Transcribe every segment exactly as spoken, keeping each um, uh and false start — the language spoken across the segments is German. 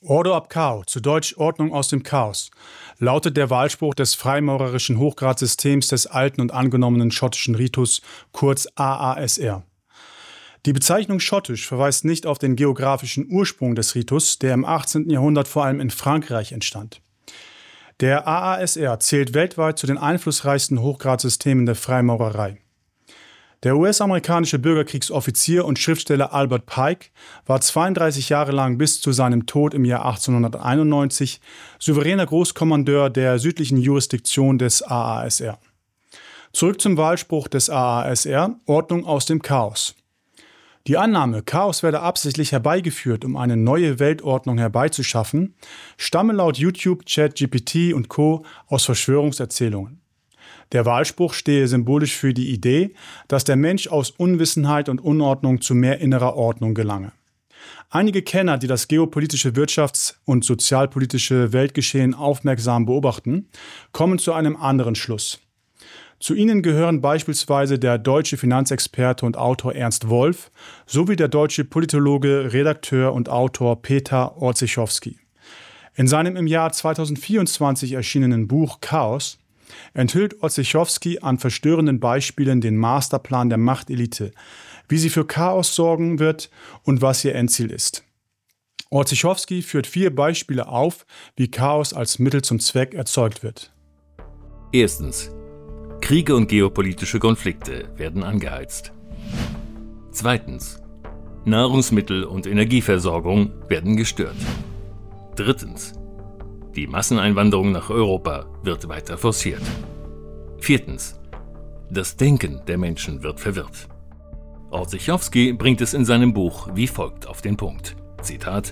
Ordo ab Chao, zu Deutsch Ordnung aus dem Chaos, lautet der Wahlspruch des freimaurerischen Hochgradsystems des alten und angenommenen schottischen Ritus, kurz A A S R. Die Bezeichnung schottisch verweist nicht auf den geografischen Ursprung des Ritus, der im achtzehnten Jahrhundert vor allem in Frankreich entstand. Der A A S R zählt weltweit zu den einflussreichsten Hochgradsystemen der Freimaurerei. Der U S-amerikanische Bürgerkriegsoffizier und Schriftsteller Albert Pike war zweiunddreißig Jahre lang bis zu seinem Tod im Jahr achtzehnhunderteinundneunzig souveräner Großkommandeur der südlichen Jurisdiktion des A A S R. Zurück zum Wahlspruch des A A S R, Ordnung aus dem Chaos. Die Annahme, Chaos werde absichtlich herbeigeführt, um eine neue Weltordnung herbeizuschaffen, stamme laut YouTube, ChatGPT und Co. aus Verschwörungserzählungen. Der Wahlspruch stehe symbolisch für die Idee, dass der Mensch aus Unwissenheit und Unordnung zu mehr innerer Ordnung gelange. Einige Kenner, die das geopolitische, wirtschafts- und sozialpolitische Weltgeschehen aufmerksam beobachten, kommen zu einem anderen Schluss. Zu ihnen gehören beispielsweise der deutsche Finanzexperte und Autor Ernst Wolf sowie der deutsche Politologe, Redakteur und Autor Peter Orzechowski. In seinem im Jahr zweitausendvierundzwanzig erschienenen Buch Chaos enthüllt Orzechowski an verstörenden Beispielen den Masterplan der Machtelite, wie sie für Chaos sorgen wird und was ihr Endziel ist. Orzechowski führt vier Beispiele auf, wie Chaos als Mittel zum Zweck erzeugt wird. Erstens. Kriege und geopolitische Konflikte werden angeheizt. Zweitens. Nahrungsmittel- und Energieversorgung werden gestört. Drittens. Die Masseneinwanderung nach Europa wird weiter forciert. Viertens. Das Denken der Menschen wird verwirrt. Orzechowski bringt es in seinem Buch wie folgt auf den Punkt. Zitat: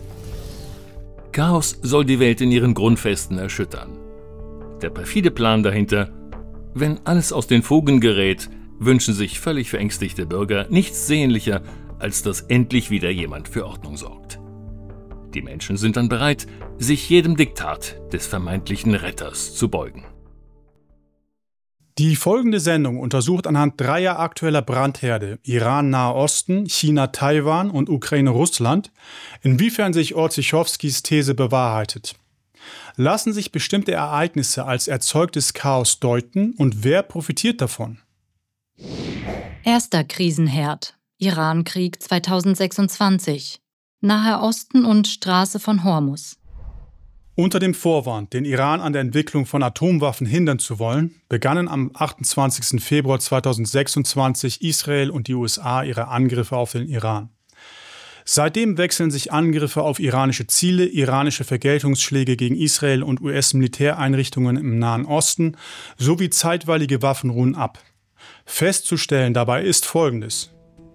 Chaos soll die Welt in ihren Grundfesten erschüttern. Der perfide Plan dahinter: Wenn alles aus den Fugen gerät, wünschen sich völlig verängstigte Bürger nichts sehnlicher, als dass endlich wieder jemand für Ordnung sorgt. Die Menschen sind dann bereit, sich jedem Diktat des vermeintlichen Retters zu beugen. Die folgende Sendung untersucht anhand dreier aktueller Brandherde, Iran-Nahe Osten, China-Taiwan und Ukraine-Russland, inwiefern sich Orzechowskis These bewahrheitet. Lassen sich bestimmte Ereignisse als erzeugtes Chaos deuten und wer profitiert davon? Erster Krisenherd: Iran-Krieg zweitausendsechsundzwanzig. Nahe Osten und Straße von Hormus. Unter dem Vorwand, den Iran an der Entwicklung von Atomwaffen hindern zu wollen, begannen am achtundzwanzigsten Februar zweitausendsechsundzwanzig Israel und die U S A ihre Angriffe auf den Iran. Seitdem wechseln sich Angriffe auf iranische Ziele, iranische Vergeltungsschläge gegen Israel und U S-Militäreinrichtungen im Nahen Osten sowie zeitweilige Waffenruhen ab. Festzustellen dabei ist Folgendes.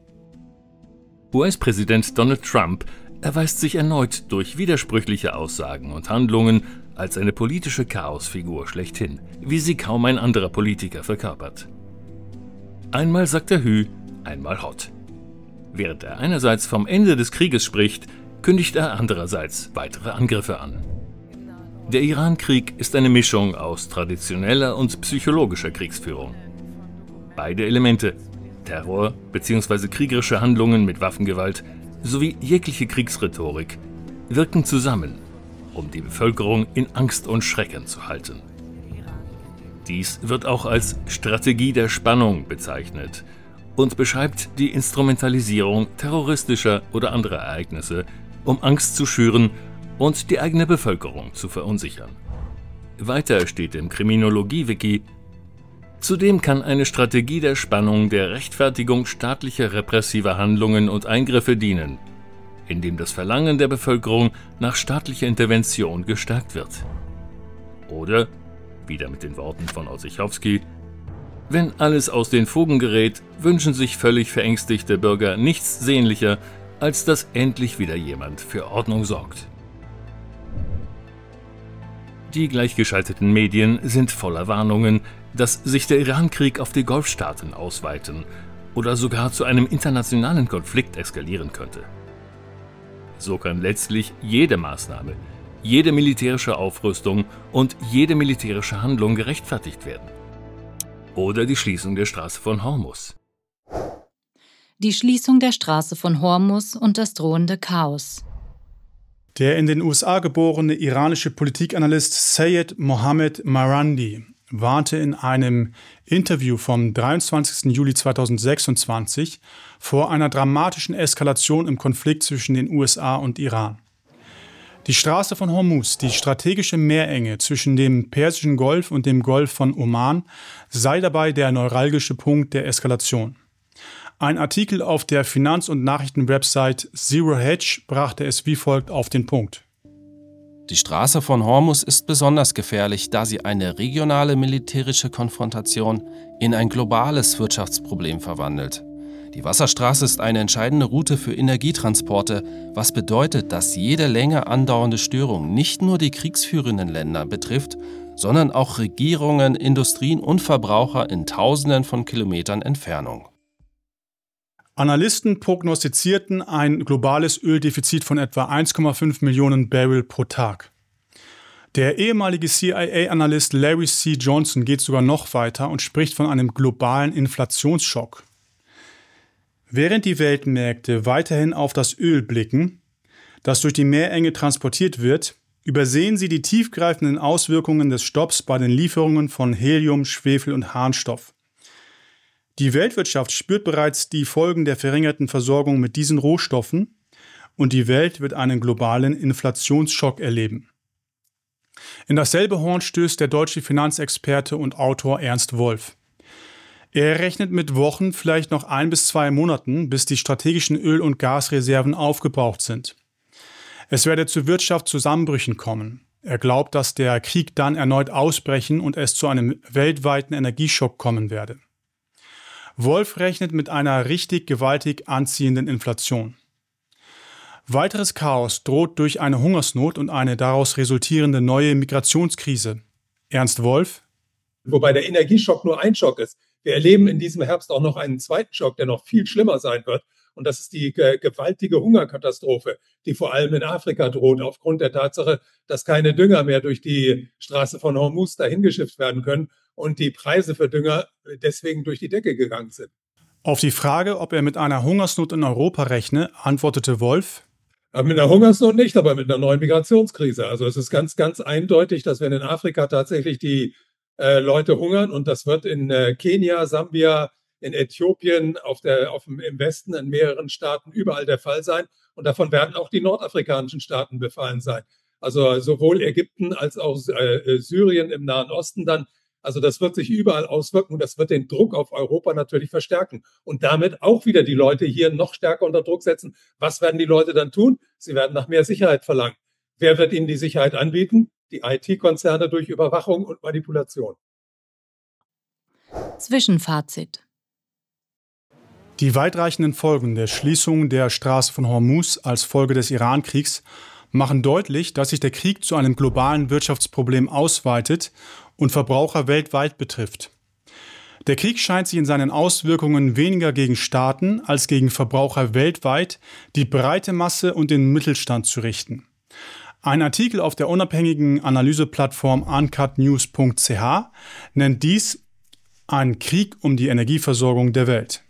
U S-Präsident Donald Trump erweist sich erneut durch widersprüchliche Aussagen und Handlungen als eine politische Chaosfigur schlechthin, wie sie kaum ein anderer Politiker verkörpert. Einmal sagt er Hü, einmal Hott. Während er einerseits vom Ende des Krieges spricht, kündigt er andererseits weitere Angriffe an. Der Iran-Krieg ist eine Mischung aus traditioneller und psychologischer Kriegsführung. Beide Elemente, Terror bzw. kriegerische Handlungen mit Waffengewalt sowie jegliche Kriegsrhetorik, wirken zusammen, um die Bevölkerung in Angst und Schrecken zu halten. Dies wird auch als Strategie der Spannung bezeichnet und beschreibt die Instrumentalisierung terroristischer oder anderer Ereignisse, um Angst zu schüren und die eigene Bevölkerung zu verunsichern. Weiter steht im Kriminologie-Wiki: Zudem kann eine Strategie der Spannung der Rechtfertigung staatlicher repressiver Handlungen und Eingriffe dienen, indem das Verlangen der Bevölkerung nach staatlicher Intervention gestärkt wird. Oder, wieder mit den Worten von Orzechowski: Wenn alles aus den Fugen gerät, wünschen sich völlig verängstigte Bürger nichts sehnlicher, als dass endlich wieder jemand für Ordnung sorgt. Die gleichgeschalteten Medien sind voller Warnungen, dass sich der Iran-Krieg auf die Golfstaaten ausweiten oder sogar zu einem internationalen Konflikt eskalieren könnte. So kann letztlich jede Maßnahme, jede militärische Aufrüstung und jede militärische Handlung gerechtfertigt werden. Oder die Schließung der Straße von Hormus. Die Schließung der Straße von Hormus und das drohende Chaos. Der in den U S A geborene iranische Politikanalyst Sayed Mohammed Marandi warnte in einem Interview vom dreiundzwanzigsten Juli zweitausendsechsundzwanzig vor einer dramatischen Eskalation im Konflikt zwischen den U S A und Iran. Die Straße von Hormuz, die strategische Meerenge zwischen dem Persischen Golf und dem Golf von Oman, sei dabei der neuralgische Punkt der Eskalation. Ein Artikel auf der Finanz- und Nachrichtenwebsite Zero Hedge brachte es wie folgt auf den Punkt. Die Straße von Hormuz ist besonders gefährlich, da sie eine regionale militärische Konfrontation in ein globales Wirtschaftsproblem verwandelt. Die Wasserstraße ist eine entscheidende Route für Energietransporte, was bedeutet, dass jede länger andauernde Störung nicht nur die kriegsführenden Länder betrifft, sondern auch Regierungen, Industrien und Verbraucher in Tausenden von Kilometern Entfernung. Analysten prognostizierten ein globales Öldefizit von etwa eins Komma fünf Millionen Barrel pro Tag. Der ehemalige C I A-Analyst Larry C. Johnson geht sogar noch weiter und spricht von einem globalen Inflationsschock. Während die Weltmärkte weiterhin auf das Öl blicken, das durch die Meerenge transportiert wird, übersehen sie die tiefgreifenden Auswirkungen des Stopps bei den Lieferungen von Helium, Schwefel und Harnstoff. Die Weltwirtschaft spürt bereits die Folgen der verringerten Versorgung mit diesen Rohstoffen und die Welt wird einen globalen Inflationsschock erleben. In dasselbe Horn stößt der deutsche Finanzexperte und Autor Ernst Wolf. Er rechnet mit Wochen, vielleicht noch ein bis zwei Monaten, bis die strategischen Öl- und Gasreserven aufgebraucht sind. Es werde zu Wirtschaftszusammenbrüchen kommen. Er glaubt, dass der Krieg dann erneut ausbrechen und es zu einem weltweiten Energieschock kommen werde. Wolf rechnet mit einer richtig gewaltig anziehenden Inflation. Weiteres Chaos droht durch eine Hungersnot und eine daraus resultierende neue Migrationskrise. Ernst Wolf. Wobei der Energieschock nur ein Schock ist. Wir erleben in diesem Herbst auch noch einen zweiten Schock, der noch viel schlimmer sein wird. Und das ist die ge- gewaltige Hungerkatastrophe, die vor allem in Afrika droht, aufgrund der Tatsache, dass keine Dünger mehr durch die Straße von Hormuz dahin geschifft werden können und die Preise für Dünger deswegen durch die Decke gegangen sind. Auf die Frage, ob er mit einer Hungersnot in Europa rechne, antwortete Wolf: Aber mit einer Hungersnot nicht, aber mit einer neuen Migrationskrise. Also es ist ganz, ganz eindeutig, dass wenn in Afrika tatsächlich die äh, Leute hungern, und das wird in äh, Kenia, Sambia, in Äthiopien, auf der, auf dem, im Westen, in mehreren Staaten überall der Fall sein. Und davon werden auch die nordafrikanischen Staaten befallen sein. Also sowohl Ägypten als auch äh, Syrien im Nahen Osten dann. Also das wird sich überall auswirken. Das wird den Druck auf Europa natürlich verstärken. Und damit auch wieder die Leute hier noch stärker unter Druck setzen. Was werden die Leute dann tun? Sie werden nach mehr Sicherheit verlangen. Wer wird ihnen die Sicherheit anbieten? Die I T-Konzerne durch Überwachung und Manipulation. Zwischenfazit. Die weitreichenden Folgen der Schließung der Straße von Hormuz als Folge des Iran-Kriegs machen deutlich, dass sich der Krieg zu einem globalen Wirtschaftsproblem ausweitet und Verbraucher weltweit betrifft. Der Krieg scheint sich in seinen Auswirkungen weniger gegen Staaten als gegen Verbraucher weltweit, die breite Masse und den Mittelstand zu richten. Ein Artikel auf der unabhängigen Analyseplattform uncut news punkt c h nennt dies einen Krieg um die Energieversorgung der Welt.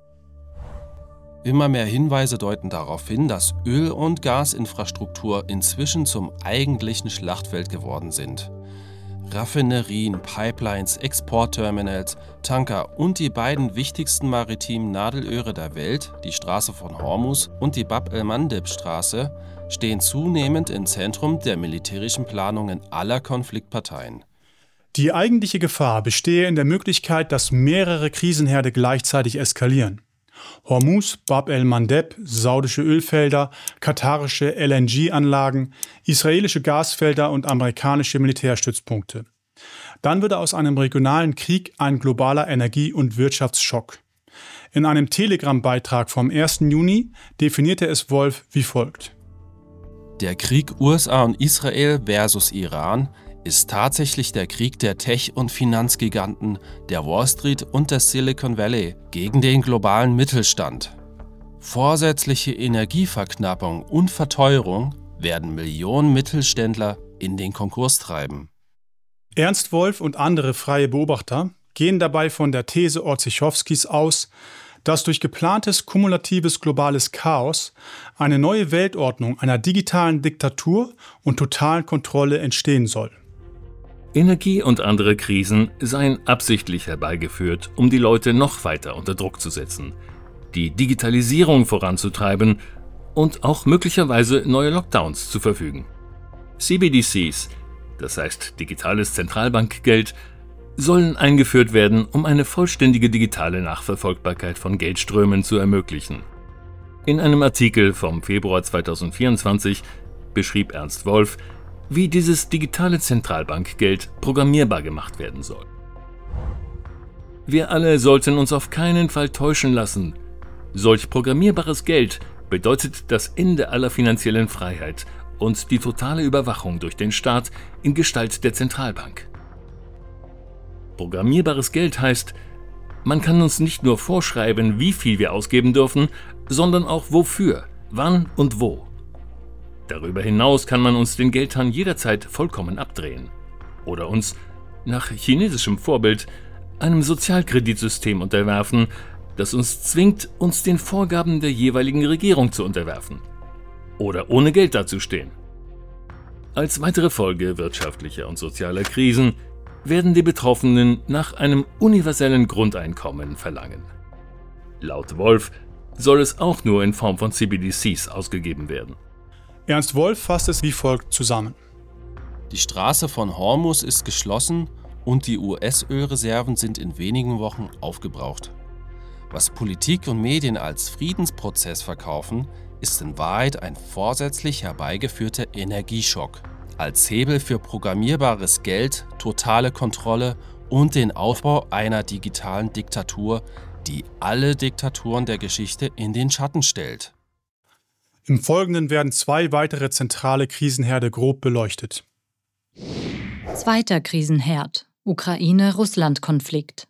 Immer mehr Hinweise deuten darauf hin, dass Öl- und Gasinfrastruktur inzwischen zum eigentlichen Schlachtfeld geworden sind. Raffinerien, Pipelines, Exportterminals, Tanker und die beiden wichtigsten maritimen Nadelöhre der Welt, die Straße von Hormuz und die Bab el-Mandeb-Straße, stehen zunehmend im Zentrum der militärischen Planungen aller Konfliktparteien. Die eigentliche Gefahr bestehe in der Möglichkeit, dass mehrere Krisenherde gleichzeitig eskalieren. Hormuz, Bab el-Mandeb, saudische Ölfelder, katarische L N G-Anlagen, israelische Gasfelder und amerikanische Militärstützpunkte. Dann würde aus einem regionalen Krieg ein globaler Energie- und Wirtschaftsschock. In einem Telegram-Beitrag vom ersten Juni definierte es Wolf wie folgt. Der Krieg U S A und Israel versus Iran ist tatsächlich der Krieg der Tech- und Finanzgiganten, der Wall Street und des Silicon Valley gegen den globalen Mittelstand. Vorsätzliche Energieverknappung und Verteuerung werden Millionen Mittelständler in den Konkurs treiben. Ernst Wolf und andere freie Beobachter gehen dabei von der These Orzechowskis aus, dass durch geplantes kumulatives globales Chaos eine neue Weltordnung einer digitalen Diktatur und totalen Kontrolle entstehen soll. Energie und andere Krisen seien absichtlich herbeigeführt, um die Leute noch weiter unter Druck zu setzen, die Digitalisierung voranzutreiben und auch möglicherweise neue Lockdowns zu verfügen. C B D Cs, das heißt digitales Zentralbankgeld, sollen eingeführt werden, um eine vollständige digitale Nachverfolgbarkeit von Geldströmen zu ermöglichen. In einem Artikel vom Februar zweitausendvierundzwanzig beschrieb Ernst Wolf, wie dieses digitale Zentralbankgeld programmierbar gemacht werden soll. Wir alle sollten uns auf keinen Fall täuschen lassen. Solch programmierbares Geld bedeutet das Ende aller finanziellen Freiheit und die totale Überwachung durch den Staat in Gestalt der Zentralbank. Programmierbares Geld heißt, man kann uns nicht nur vorschreiben, wie viel wir ausgeben dürfen, sondern auch wofür, wann und wo. Darüber hinaus kann man uns den Geldhahn jederzeit vollkommen abdrehen oder uns, nach chinesischem Vorbild, einem Sozialkreditsystem unterwerfen, das uns zwingt, uns den Vorgaben der jeweiligen Regierung zu unterwerfen oder ohne Geld dazustehen. Als weitere Folge wirtschaftlicher und sozialer Krisen werden die Betroffenen nach einem universellen Grundeinkommen verlangen. Laut Wolf soll es auch nur in Form von C B D Cs ausgegeben werden. Ernst Wolf fasst es wie folgt zusammen. Die Straße von Hormuz ist geschlossen und die U S-Ölreserven sind in wenigen Wochen aufgebraucht. Was Politik und Medien als Friedensprozess verkaufen, ist in Wahrheit ein vorsätzlich herbeigeführter Energieschock. Als Hebel für programmierbares Geld, totale Kontrolle und den Aufbau einer digitalen Diktatur, die alle Diktaturen der Geschichte in den Schatten stellt. Im Folgenden werden zwei weitere zentrale Krisenherde grob beleuchtet. Zweiter Krisenherd: Ukraine-Russland-Konflikt.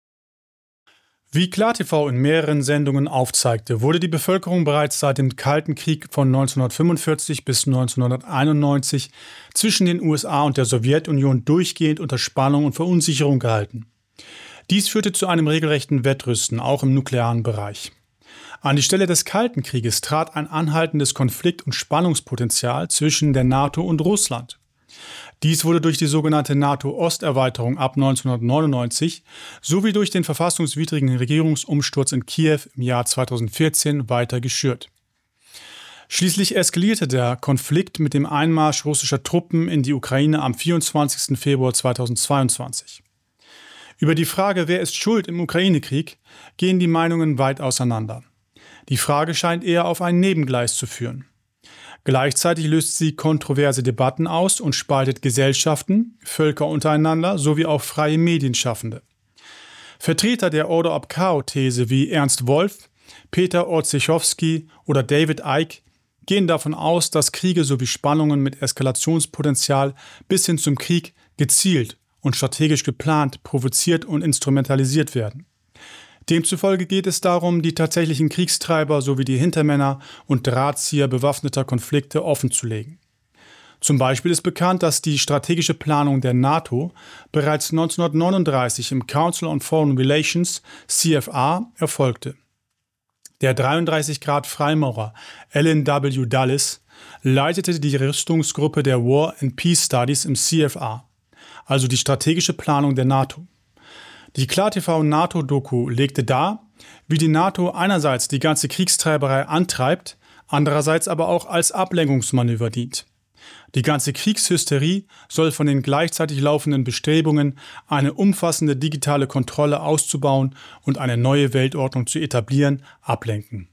Wie KlarTV in mehreren Sendungen aufzeigte, wurde die Bevölkerung bereits seit dem Kalten Krieg von neunzehnhundertfünfundvierzig bis neunzehnhunderteinundneunzig zwischen den U S A und der Sowjetunion durchgehend unter Spannung und Verunsicherung gehalten. Dies führte zu einem regelrechten Wettrüsten, auch im nuklearen Bereich. An die Stelle des Kalten Krieges trat ein anhaltendes Konflikt- und Spannungspotenzial zwischen der NATO und Russland. Dies wurde durch die sogenannte NATO-Osterweiterung ab neunzehnhundertneunundneunzig sowie durch den verfassungswidrigen Regierungsumsturz in Kiew im Jahr zweitausendvierzehn weiter geschürt. Schließlich eskalierte der Konflikt mit dem Einmarsch russischer Truppen in die Ukraine am vierundzwanzigsten Februar zweitausendzweiundzwanzig. Über die Frage, wer ist schuld im Ukraine-Krieg, gehen die Meinungen weit auseinander. Die Frage scheint eher auf ein Nebengleis zu führen. Gleichzeitig löst sie kontroverse Debatten aus und spaltet Gesellschaften, Völker untereinander sowie auch freie Medienschaffende. Vertreter der Order of Chaos-These wie Ernst Wolf, Peter Orzechowski oder David Icke gehen davon aus, dass Kriege sowie Spannungen mit Eskalationspotenzial bis hin zum Krieg gezielt und strategisch geplant, provoziert und instrumentalisiert werden. Demzufolge geht es darum, die tatsächlichen Kriegstreiber sowie die Hintermänner und Drahtzieher bewaffneter Konflikte offenzulegen. Zum Beispiel ist bekannt, dass die strategische Planung der NATO bereits neunzehnhundertneununddreißig im Council on Foreign Relations C F R erfolgte. Der dreiunddreißig Grad Freimaurer Alan W. Dulles leitete die Rüstungsgruppe der War and Peace Studies im C F R, also die strategische Planung der NATO. Die KlarTV-NATO-Doku legte dar, wie die NATO einerseits die ganze Kriegstreiberei antreibt, andererseits aber auch als Ablenkungsmanöver dient. Die ganze Kriegshysterie soll von den gleichzeitig laufenden Bestrebungen, eine umfassende digitale Kontrolle auszubauen und eine neue Weltordnung zu etablieren, ablenken.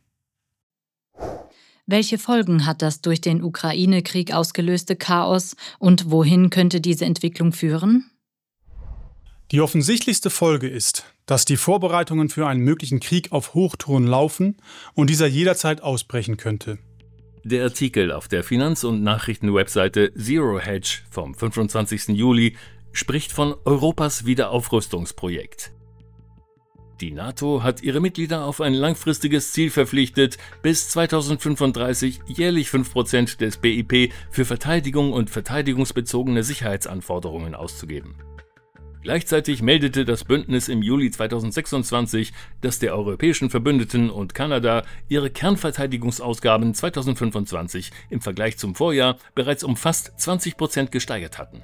Welche Folgen hat das durch den Ukraine-Krieg ausgelöste Chaos und wohin könnte diese Entwicklung führen? Die offensichtlichste Folge ist, dass die Vorbereitungen für einen möglichen Krieg auf Hochtouren laufen und dieser jederzeit ausbrechen könnte. Der Artikel auf der Finanz- und Nachrichten-Webseite Zero Hedge vom fünfundzwanzigsten Juli spricht von Europas Wiederaufrüstungsprojekt. Die NATO hat ihre Mitglieder auf ein langfristiges Ziel verpflichtet, bis zweitausendfünfunddreißig jährlich fünf Prozent des B I P für Verteidigung und verteidigungsbezogene Sicherheitsanforderungen auszugeben. Gleichzeitig meldete das Bündnis im Juli zweitausendsechsundzwanzig, dass die europäischen Verbündeten und Kanada ihre Kernverteidigungsausgaben zweitausendfünfundzwanzig im Vergleich zum Vorjahr bereits um fast zwanzig Prozent gesteigert hatten.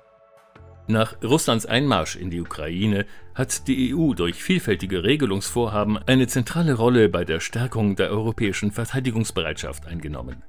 Nach Russlands Einmarsch in die Ukraine hat die E U durch vielfältige Regelungsvorhaben eine zentrale Rolle bei der Stärkung der europäischen Verteidigungsbereitschaft eingenommen.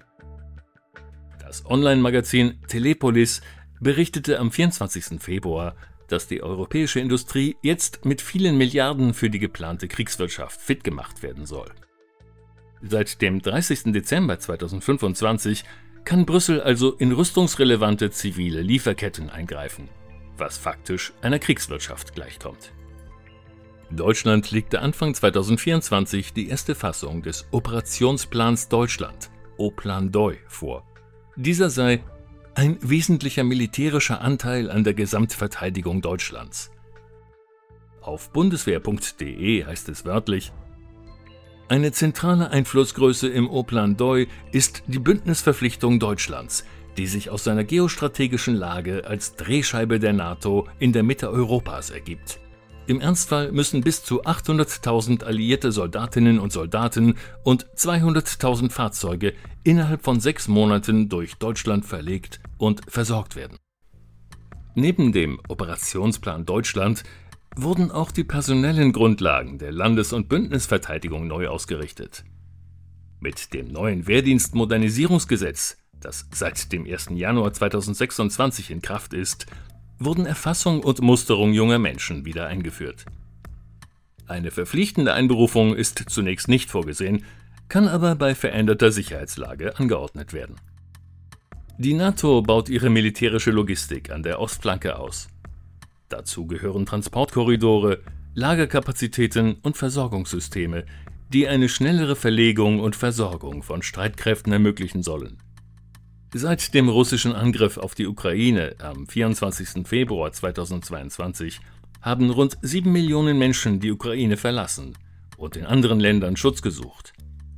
Das Online-Magazin Telepolis berichtete am vierundzwanzigsten Februar, dass die europäische Industrie jetzt mit vielen Milliarden für die geplante Kriegswirtschaft fit gemacht werden soll. Seit dem dreißigsten Dezember zweitausendfünfundzwanzig kann Brüssel also in rüstungsrelevante zivile Lieferketten eingreifen, was faktisch einer Kriegswirtschaft gleichkommt. Deutschland legte Anfang zweitausendvierundzwanzig die erste Fassung des Operationsplans Deutschland, O-Plan D O I, vor. Dieser sei ein wesentlicher militärischer Anteil an der Gesamtverteidigung Deutschlands. Auf bundeswehr punkt de heißt es wörtlich: Eine zentrale Einflussgröße im O-Plan D O I ist die Bündnisverpflichtung Deutschlands, die sich aus seiner geostrategischen Lage als Drehscheibe der NATO in der Mitte Europas ergibt. Im Ernstfall müssen bis zu achthunderttausend alliierte Soldatinnen und Soldaten und zweihunderttausend Fahrzeuge innerhalb von sechs Monaten durch Deutschland verlegt und versorgt werden. Neben dem Operationsplan Deutschland wurden auch die personellen Grundlagen der Landes- und Bündnisverteidigung neu ausgerichtet. Mit dem neuen Wehrdienstmodernisierungsgesetz, das seit dem ersten Januar zweitausendsechsundzwanzig in Kraft ist, wurden Erfassung und Musterung junger Menschen wieder eingeführt. Eine verpflichtende Einberufung ist zunächst nicht vorgesehen, kann aber bei veränderter Sicherheitslage angeordnet werden. Die NATO baut ihre militärische Logistik an der Ostflanke aus. Dazu gehören Transportkorridore, Lagerkapazitäten und Versorgungssysteme, die eine schnellere Verlegung und Versorgung von Streitkräften ermöglichen sollen. Seit dem russischen Angriff auf die Ukraine am vierundzwanzigsten Februar zweitausendzweiundzwanzig haben rund sieben Millionen Menschen die Ukraine verlassen und in anderen Ländern Schutz gesucht.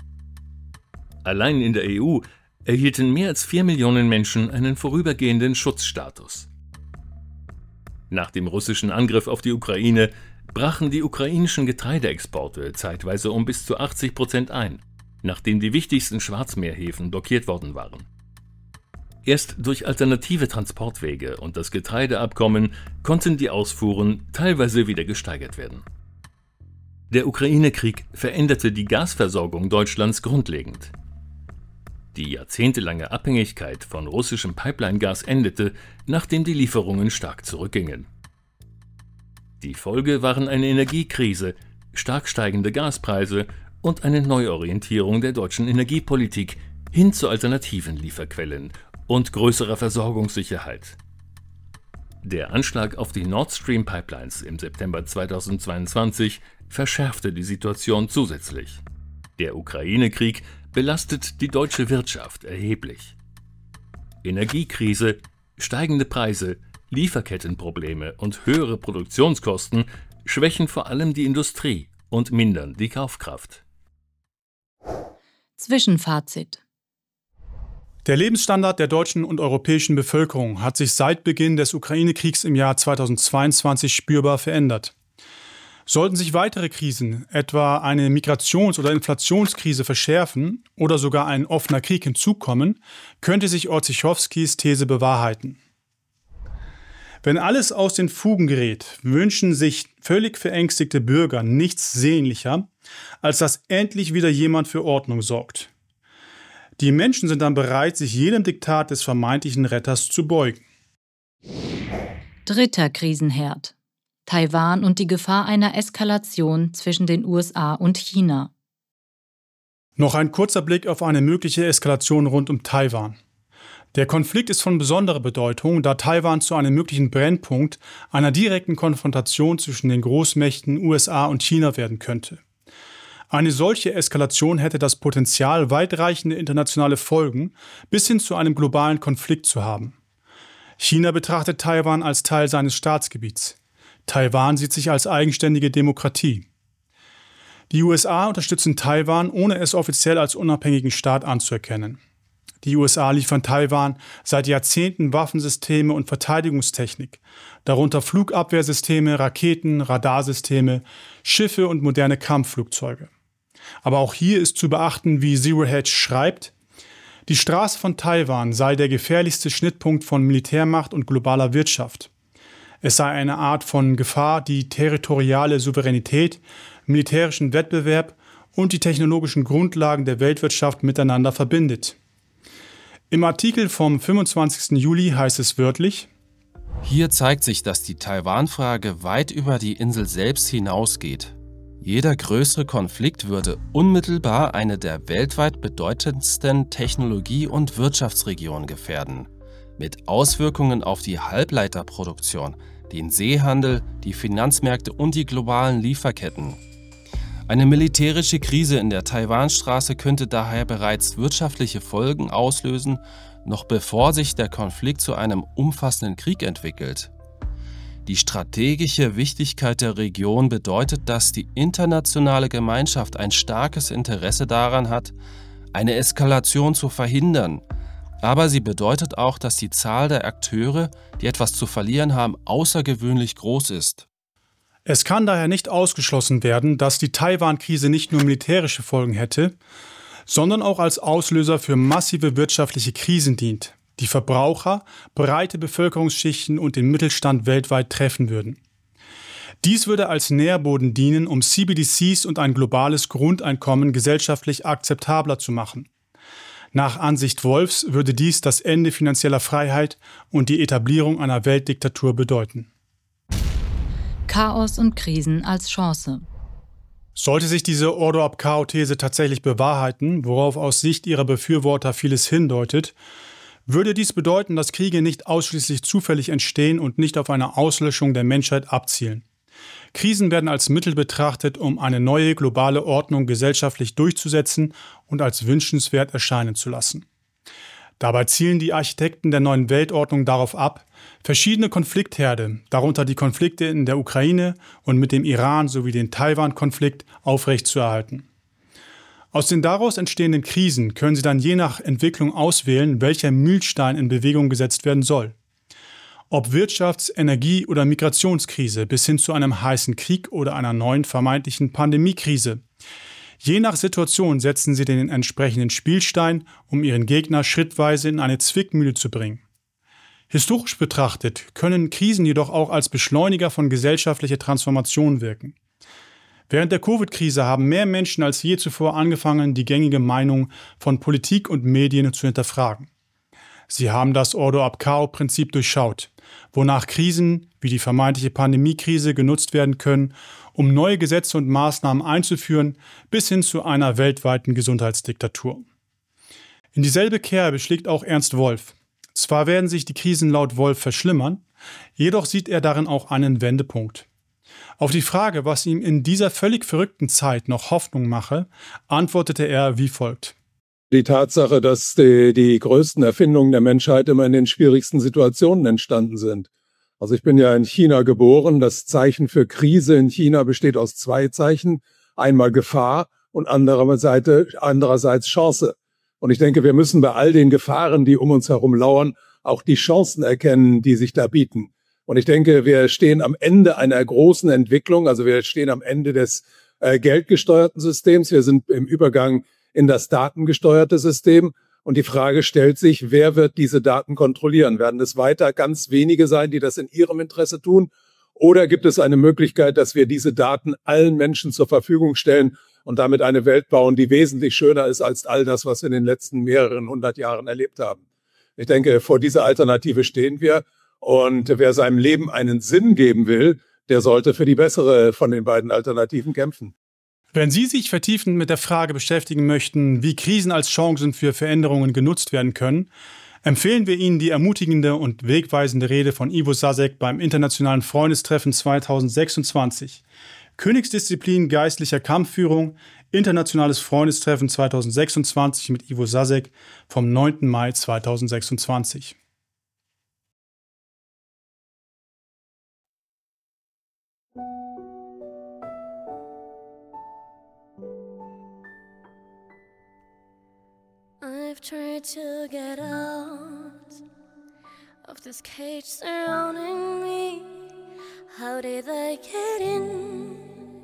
Allein in der E U erhielten mehr als vier Millionen Menschen einen vorübergehenden Schutzstatus. Nach dem russischen Angriff auf die Ukraine brachen die ukrainischen Getreideexporte zeitweise um bis zu achtzig Prozent ein, nachdem die wichtigsten Schwarzmeerhäfen blockiert worden waren. Erst durch alternative Transportwege und das Getreideabkommen konnten die Ausfuhren teilweise wieder gesteigert werden. Der Ukraine-Krieg veränderte die Gasversorgung Deutschlands grundlegend. Die jahrzehntelange Abhängigkeit von russischem Pipeline-Gas endete, nachdem die Lieferungen stark zurückgingen. Die Folge waren eine Energiekrise, stark steigende Gaspreise und eine Neuorientierung der deutschen Energiepolitik hin zu alternativen Lieferquellen und größerer Versorgungssicherheit. Der Anschlag auf die Nord Stream Pipelines im September zweitausendzweiundzwanzig verschärfte die Situation zusätzlich. Der Ukraine-Krieg belastet die deutsche Wirtschaft erheblich. Energiekrise, steigende Preise, Lieferkettenprobleme und höhere Produktionskosten schwächen vor allem die Industrie und mindern die Kaufkraft. Zwischenfazit. Der Lebensstandard der deutschen und europäischen Bevölkerung hat sich seit Beginn des Ukraine-Kriegs im Jahr zweitausendzweiundzwanzig spürbar verändert. Sollten sich weitere Krisen, etwa eine Migrations- oder Inflationskrise, verschärfen oder sogar ein offener Krieg hinzukommen, könnte sich Orzechowskis These bewahrheiten. Wenn alles aus den Fugen gerät, wünschen sich völlig verängstigte Bürger nichts sehnlicher, als dass endlich wieder jemand für Ordnung sorgt. Die Menschen sind dann bereit, sich jedem Diktat des vermeintlichen Retters zu beugen. Dritter Krisenherd. Taiwan und die Gefahr einer Eskalation zwischen den U S A und China. Noch ein kurzer Blick auf eine mögliche Eskalation rund um Taiwan. Der Konflikt ist von besonderer Bedeutung, da Taiwan zu einem möglichen Brennpunkt einer direkten Konfrontation zwischen den Großmächten U S A und China werden könnte. Eine solche Eskalation hätte das Potenzial, weitreichende internationale Folgen bis hin zu einem globalen Konflikt zu haben. China betrachtet Taiwan als Teil seines Staatsgebiets. Taiwan sieht sich als eigenständige Demokratie. Die U S A unterstützen Taiwan, ohne es offiziell als unabhängigen Staat anzuerkennen. Die U S A liefern Taiwan seit Jahrzehnten Waffensysteme und Verteidigungstechnik, darunter Flugabwehrsysteme, Raketen, Radarsysteme, Schiffe und moderne Kampfflugzeuge. Aber auch hier ist zu beachten, wie Zero Hedge schreibt, die Straße von Taiwan sei der gefährlichste Schnittpunkt von Militärmacht und globaler Wirtschaft. Es sei eine Art von Gefahr, die territoriale Souveränität, militärischen Wettbewerb und die technologischen Grundlagen der Weltwirtschaft miteinander verbindet. Im Artikel vom fünfundzwanzigsten Juli heißt es wörtlich: Hier zeigt sich, dass die Taiwan-Frage weit über die Insel selbst hinausgeht. Jeder größere Konflikt würde unmittelbar eine der weltweit bedeutendsten Technologie- und Wirtschaftsregionen gefährden, mit Auswirkungen auf die Halbleiterproduktion, den Seehandel, die Finanzmärkte und die globalen Lieferketten. Eine militärische Krise in der Taiwanstraße könnte daher bereits wirtschaftliche Folgen auslösen, noch bevor sich der Konflikt zu einem umfassenden Krieg entwickelt. Die strategische Wichtigkeit der Region bedeutet, dass die internationale Gemeinschaft ein starkes Interesse daran hat, eine Eskalation zu verhindern. Aber sie bedeutet auch, dass die Zahl der Akteure, die etwas zu verlieren haben, außergewöhnlich groß ist. Es kann daher nicht ausgeschlossen werden, dass die Taiwan-Krise nicht nur militärische Folgen hätte, sondern auch als Auslöser für massive wirtschaftliche Krisen dient, die Verbraucher, breite Bevölkerungsschichten und den Mittelstand weltweit treffen würden. Dies würde als Nährboden dienen, um C B D Cs und ein globales Grundeinkommen gesellschaftlich akzeptabler zu machen. Nach Ansicht Wolfs würde dies das Ende finanzieller Freiheit und die Etablierung einer Weltdiktatur bedeuten. Chaos und Krisen als Chance. Sollte sich diese Ordo ab Chaos-These tatsächlich bewahrheiten, worauf aus Sicht ihrer Befürworter vieles hindeutet, würde dies bedeuten, dass Kriege nicht ausschließlich zufällig entstehen und nicht auf eine Auslöschung der Menschheit abzielen. Krisen werden als Mittel betrachtet, um eine neue globale Ordnung gesellschaftlich durchzusetzen und als wünschenswert erscheinen zu lassen. Dabei zielen die Architekten der neuen Weltordnung darauf ab, verschiedene Konfliktherde, darunter die Konflikte in der Ukraine und mit dem Iran sowie den Taiwan-Konflikt, aufrechtzuerhalten. Aus den daraus entstehenden Krisen können sie dann je nach Entwicklung auswählen, welcher Mühlstein in Bewegung gesetzt werden soll. Ob Wirtschafts-, Energie- oder Migrationskrise bis hin zu einem heißen Krieg oder einer neuen vermeintlichen Pandemiekrise. Je nach Situation setzen sie den entsprechenden Spielstein, um ihren Gegner schrittweise in eine Zwickmühle zu bringen. Historisch betrachtet können Krisen jedoch auch als Beschleuniger von gesellschaftlicher Transformation wirken. Während der Covid-Krise haben mehr Menschen als je zuvor angefangen, die gängige Meinung von Politik und Medien zu hinterfragen. Sie haben das Ordo ab Chaos-Prinzip durchschaut, wonach Krisen wie die vermeintliche Pandemiekrise genutzt werden können, um neue Gesetze und Maßnahmen einzuführen, bis hin zu einer weltweiten Gesundheitsdiktatur. In dieselbe Kerbe schlägt auch Ernst Wolf. Zwar werden sich die Krisen laut Wolf verschlimmern, jedoch sieht er darin auch einen Wendepunkt. Auf die Frage, was ihm in dieser völlig verrückten Zeit noch Hoffnung mache, antwortete er wie folgt. Die Tatsache, dass die, die größten Erfindungen der Menschheit immer in den schwierigsten Situationen entstanden sind. Also ich bin ja in China geboren. Das Zeichen für Krise in China besteht aus zwei Zeichen. Einmal Gefahr und andererseits, andererseits Chance. Und ich denke, wir müssen bei all den Gefahren, die um uns herum lauern, auch die Chancen erkennen, die sich da bieten. Und ich denke, wir stehen am Ende einer großen Entwicklung. Also wir stehen am Ende des äh, geldgesteuerten Systems. Wir sind im Übergang in das datengesteuerte System. Und die Frage stellt sich, wer wird diese Daten kontrollieren? Werden es weiter ganz wenige sein, die das in ihrem Interesse tun? Oder gibt es eine Möglichkeit, dass wir diese Daten allen Menschen zur Verfügung stellen und damit eine Welt bauen, die wesentlich schöner ist als all das, was wir in den letzten mehreren hundert Jahren erlebt haben? Ich denke, vor dieser Alternative stehen wir. Und wer seinem Leben einen Sinn geben will, der sollte für die bessere von den beiden Alternativen kämpfen. Wenn Sie sich vertiefend mit der Frage beschäftigen möchten, wie Krisen als Chancen für Veränderungen genutzt werden können, empfehlen wir Ihnen die ermutigende und wegweisende Rede von Ivo Sasek beim Internationalen Freundestreffen zweitausendsechsundzwanzig. Königsdisziplin geistlicher Kampfführung, Internationales Freundestreffen zweitausendsechsundzwanzig mit Ivo Sasek vom neunten Mai zweitausendsechsundzwanzig. I've tried to get out of this cage surrounding me. How did I get in?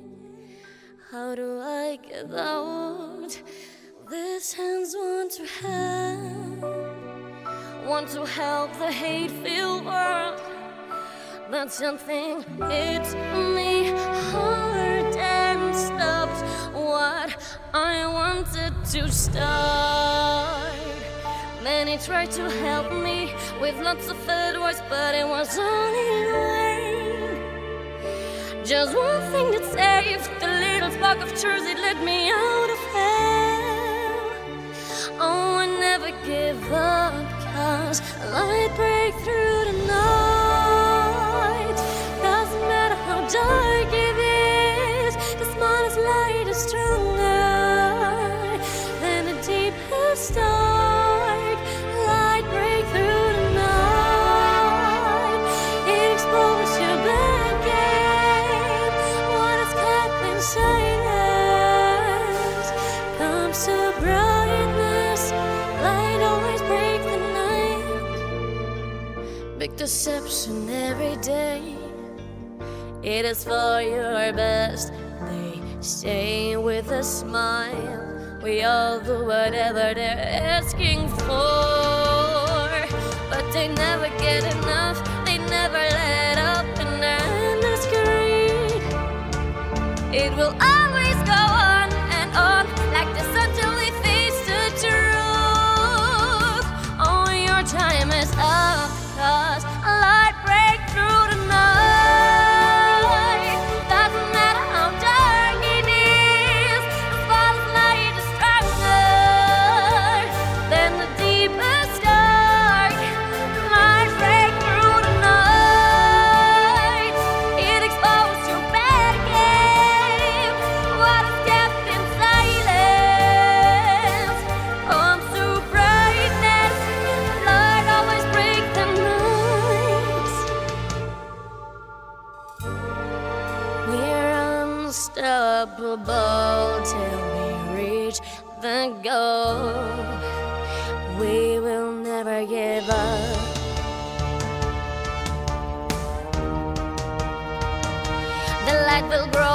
How do I get out? These hands want to help, want to help the hate-filled world, but something hits me hard and stops what I wanted to start. Many tried to help me with lots of advice, but it was all in vain. Just one thing that saved the little spark of truth, it led me out of hell. Oh, I never give up, 'cause a light break through the night. Doesn't matter how dark it is, the smallest light is stronger than the deepest dark. Light break through the night. It exposes your bad game. What is kept in silence comes to brightness. Light always break the night. Big deception every day. It is for your best. They say with a smile, we all do whatever they're asking for. But they never get enough, they never let up, and then the scream. It will always go on and on, like the sun till we face the truth. Oh, your time is up, 'cause a light break through the night. Doesn't matter how dark it is, the spotlight is stronger than the deepest dark. Light break through the night. It exposes your bad game. What is kept in silence comes to brightness. Light always break the night. We're unstoppable till we reach the goal. We will never give up. The light will grow